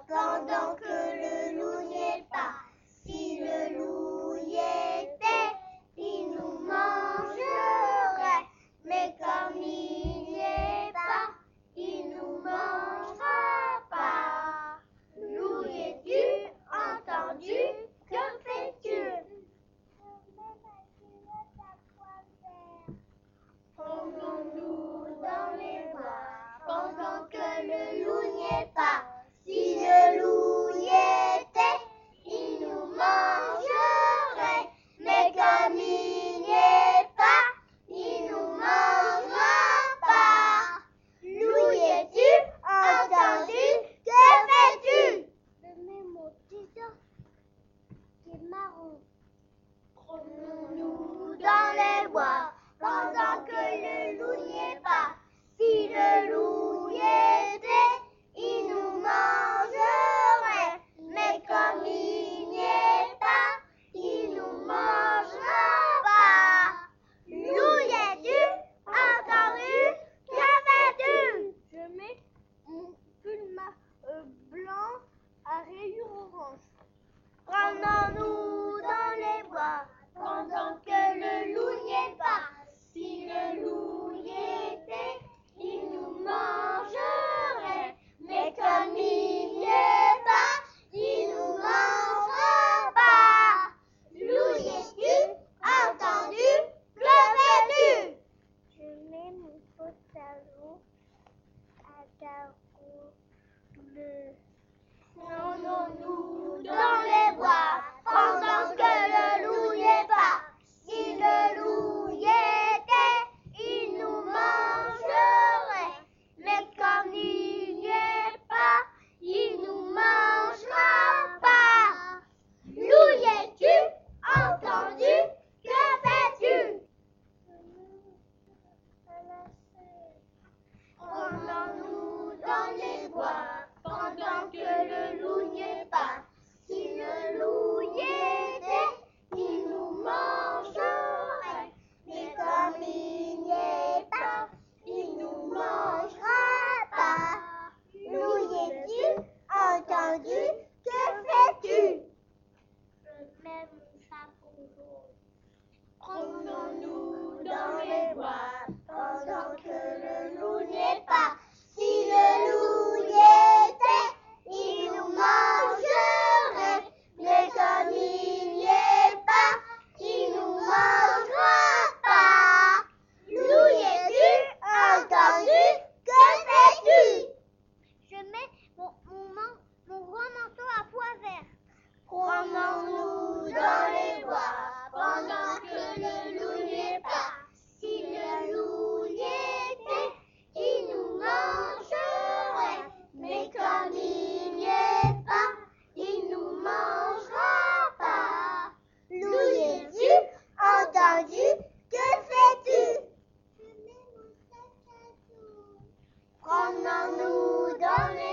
pendant que le loup n'y est pas. Si le loup y était, il nous mangerait. Mais comme il n'y est pas, il nous mangera pas. Loup, es-tu entendu? Que fais-tu? Promenons-nous dans les bois pendant que le loup n'y est pas. Si le loup y était, il nous mangerait. Mais comme il n'y est pas, il nous mangera pas. Loup, es-tu entendu? Que fais-tu? Je mets mon t-shirt qui est marron. Promenons-nous dans les bois pendant que le loup n'y est pas. Si le loup y était, il nous mangerait. Mais comme il n'y est pas, il nous mangera pas. Loup, es-tu entendu? Que fais-tu? Je mets mon pull blanc à rayures orange. Promenons-nous dans les bois pendant que le loup n'y est pas. Si le loup y était, il nous mangerait. Mais comme il n'y est pas, il nous mangera pas. Loup, es-tu entendu? Que fais-tu? Je mets mon pantalon à carreaux bleus. Promenons-nous dans les bois pendant que le loup n'y est pas. Si le loup y était, il nous mangerait. Mais comme il n'y est pas, il nous mangera pas. Loup, es-tu entendu? Que fais-tu? Promenons-nous dans les bois pendant que le loup n'y est pas. Si le loup y était, il nous mangerait. Mais comme il n'y est pas, il nous mangera pas. Loup, es-tu entendu? Que fais-tu? Je mets mon chapeau jaune. Promenons-nous dans les bois pendant que le loup n'y est pas. Si le loup y était, il nous mangerait. Mais comme il n'y est pas, il nous mangera pas. Loup, es-tu entendu? Que fais-tu? Je mets mon gros manteau à pois vert. Promenons-nous dans les bois pendant que le loup n'y est pas. Si le loup y était, il nous mangerait. Mais comme il n'y est pas, il nous mangera pas. Loup, es-tu entendu? Que fais-tu? Je mets mon sac à dos. Promenons-nous dans les